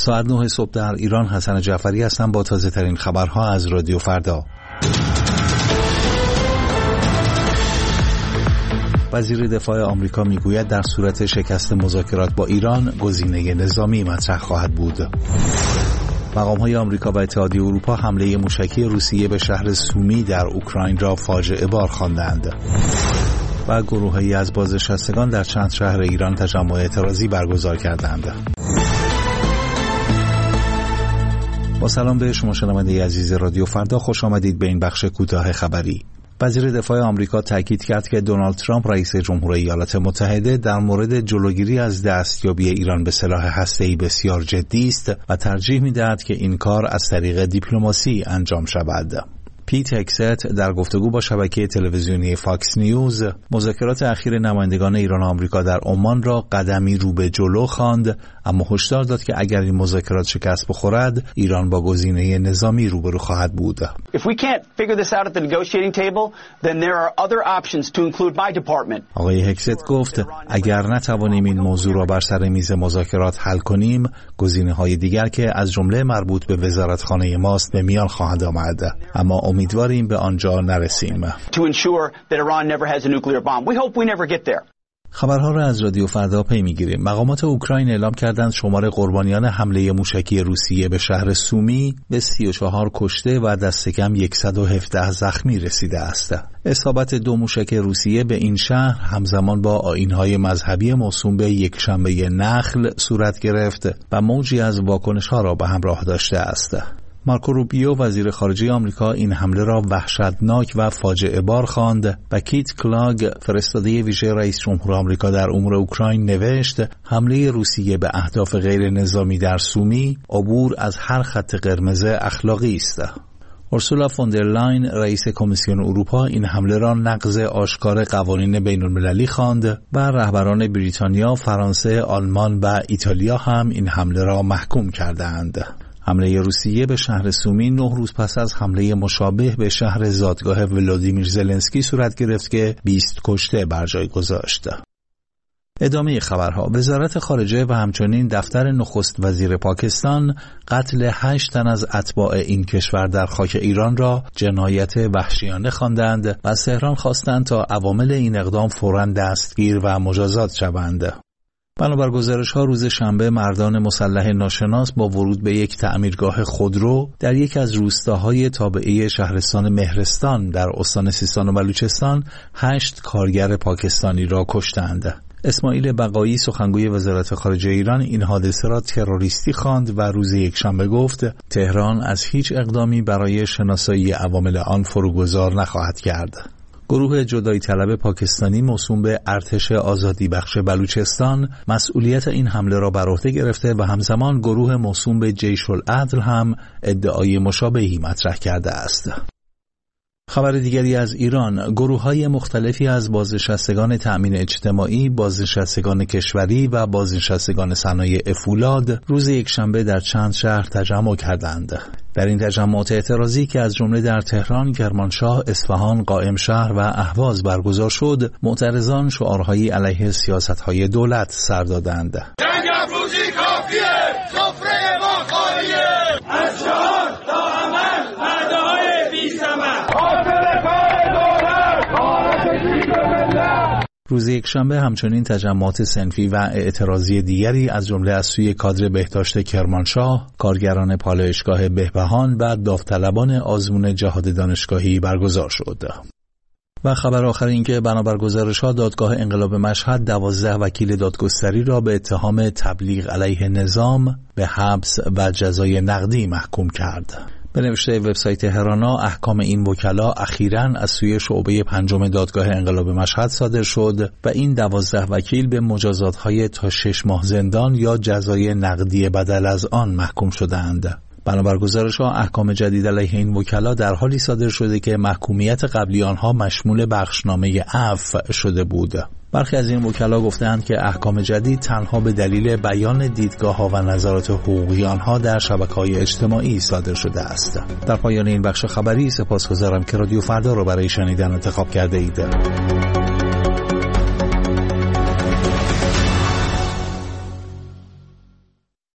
ساعت 9 صبح در ایران. حسن جعفری هستم با تازه ترین خبرها از رادیو فردا. وزیر دفاع آمریکا میگوید در صورت شکست مذاکرات با ایران گزینه نظامی مطرح خواهد بود. مقام‌های آمریکا و اتحادیه اروپا حمله موشکی روسیه به شهر سومی در اوکراین را فاجعه بار خواندند. و گروه‌هایی از بازنشستگان در چند شهر ایران تجمع اعتراضی برگزار کردند. با سلام به شما شنونده عزیز رادیو فردا، خوش آمدید به این بخش کوتاه خبری. وزیر دفاع آمریکا تاکید کرد که دونالد ترامپ رئیس جمهور ایالات متحده در مورد جلوگیری از دستیابی ایران به سلاح هسته‌ای بسیار جدی است و ترجیح می‌دهد که این کار از طریق دیپلماسی انجام شود. پیت هگست در گفتگو با شبکه تلویزیونی فاکس نیوز مذاکرات اخیر نمایندگان ایران و آمریکا در عمان را قدمی رو به جلو خواند، اما هشدار داد که اگر این مذاکرات شکست بخورد ایران با گزینه نظامی روبرو خواهد بود. آقای هگست گفت اگر نتوانیم این موضوع را بر سر میز مذاکرات حل کنیم، گزینه‌های دیگر که از جمله مربوط به وزارتخانه ماست به میان خواهد آمد، اما امیدواریم به آنجا نرسیم. خبرها را از رادیو فردا پی میگیریم. مقامات اوکراین اعلام کردند شمار قربانیان حمله موشکی روسیه به شهر سومی به 34 کشته و دست کم 117 زخمی رسیده است. اصابت 2 موشک روسیه به این شهر همزمان با آیین‌های مذهبی موسوم به یکشنبه نخل صورت گرفت و موجی از واکنش‌ها را به همراه داشته است. مارکو روبیو وزیر خارجه آمریکا این حمله را وحشتناک و فاجعه بار خواند و کیت کلاگ فرستاده ویژه رئیس جمهور آمریکا در امور اوکراین نوشت حمله روسیه به اهداف غیر نظامی در سومی عبور از هر خط قرمز اخلاقی است. اورسولا فوندرلاین رئیس کمیسیون اروپا این حمله را نقض آشکار قوانین بین‌المللی خواند و رهبران بریتانیا، فرانسه، آلمان و ایتالیا هم این حمله را محکوم کردند. حمله روسیه به شهر سومی 9 روز پس از حمله مشابه به شهر زادگاه ولادیمیر زلنسکی صورت گرفت که 20 کشته بر جای گذاشت. ادامه خبرها. وزارت خارجه و همچنین دفتر نخست وزیر پاکستان قتل 8 تن از اتباع این کشور در خاک ایران را جنایت وحشیانه خواندند و از تهران خواستند تا عوامل این اقدام فوراً دستگیر و مجازات شوند. بنابر گزارش‌ها روز شنبه مردان مسلح ناشناس با ورود به یک تعمیرگاه خودرو در یک از روستاهای تابعه شهرستان مهرستان در استان سیستان و بلوچستان 8 کارگر پاکستانی را کشتند. اسماعیل بقایی سخنگوی وزارت خارجه ایران این حادثه را تروریستی خواند و روز یکشنبه گفت تهران از هیچ اقدامی برای شناسایی عوامل آن فروگذار نخواهد کرد. گروه جدایی طلب پاکستانی موسوم به ارتش آزادی بخش بلوچستان مسئولیت این حمله را بر عهده گرفته و همزمان گروه موسوم به جیش العدل هم ادعای مشابهی مطرح کرده است. خبر دیگری از ایران. گروه‌های مختلفی از بازنشستگان تأمین اجتماعی، بازنشستگان کشوری و بازنشستگان صنایع فولاد روز یکشنبه در چند شهر تجمع کردند. در این تجمعات اعتراضی که از جمله در تهران، کرمانشاه، اصفهان، قائمشهر و اهواز برگزار شد، معترضان شعارهایی علیه سیاست‌های دولت سر دادند. جنگ افروزی کافیه، سفره ما خالیه، از شعار تا عمل وعده‌های بی‌ثمر. روز یکشنبه همچنین تجمعات صنفی و اعتراضی دیگری از جمله از سوی کادر بهداشت کرمانشاه، کارگران پالایشگاه بهبهان و داوطلبان آزمون جهاد دانشگاهی برگزار شد. و خبر آخر این که بنابر گزارش‌ها دادگاه انقلاب مشهد 12 وکیل دادگستری را به اتهام تبلیغ علیه نظام به حبس و جزای نقدی محکوم کرد. به نوشته وبسایت هرانا احکام این وکلا اخیراً از سوی شعبه 5 دادگاه انقلاب مشهد صادر شد و این 12 وکیل به مجازات‌های تا 6 ماه زندان یا جزای نقدی بدل از آن محکوم شدند. بنابر گزارش‌ها احکام جدید علیه این وکلا در حالی صادر شده که محکومیت قبلی آنها مشمول بخشنامه عفو شده بود. برخی از این وکلا گفتند که احکام جدید تنها به دلیل بیان دیدگاه‌ها و نظرات حقوقی آنها در شبکه‌های اجتماعی صادر شده است. در پایان این بخش خبری سپاسگزارم که رادیو فردا را برای شنیدن انتخاب کرده اید.